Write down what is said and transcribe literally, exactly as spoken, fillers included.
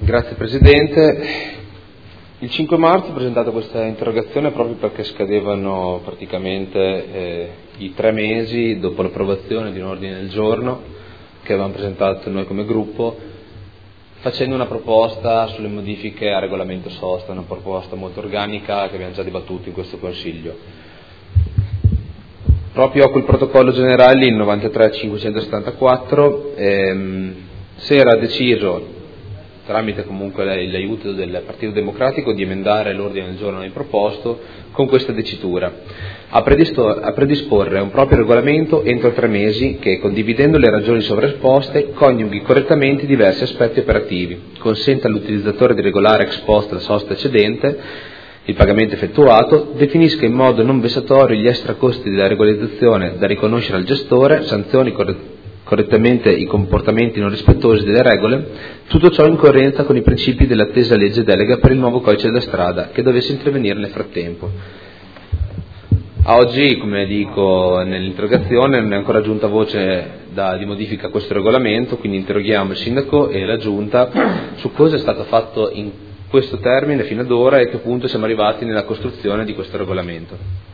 Grazie Presidente. Il cinque marzo ho presentato questa interrogazione proprio perché scadevano praticamente eh, i tre mesi dopo l'approvazione di un ordine del giorno che avevamo presentato noi come gruppo, facendo una proposta sulle modifiche al regolamento sosta, una proposta molto organica che abbiamo già dibattuto in questo Consiglio. Proprio a quel protocollo generale, il novantatré cinquecentosettantaquattro, ehm, si era deciso, tramite comunque l'aiuto del Partito Democratico, di emendare l'ordine del giorno proposto con questa dicitura: a, a predisporre un proprio regolamento entro tre mesi che, condividendo le ragioni sovraesposte, coniughi correttamente diversi aspetti operativi, consenta all'utilizzatore di regolare ex post la sosta eccedente, il pagamento effettuato, definisca in modo non vessatorio gli extra costi della regolarizzazione da riconoscere al gestore, sanzioni correttamente correttamente i comportamenti non rispettosi delle regole, tutto ciò in coerenza con i principi dell'attesa legge delega per il nuovo codice della strada che dovesse intervenire nel frattempo. A oggi, come dico nell'interrogazione, non è ancora giunta voce da, di modifica a questo regolamento, quindi interroghiamo il Sindaco e la Giunta su cosa è stato fatto in questo termine fino ad ora e a che punto siamo arrivati nella costruzione di questo regolamento.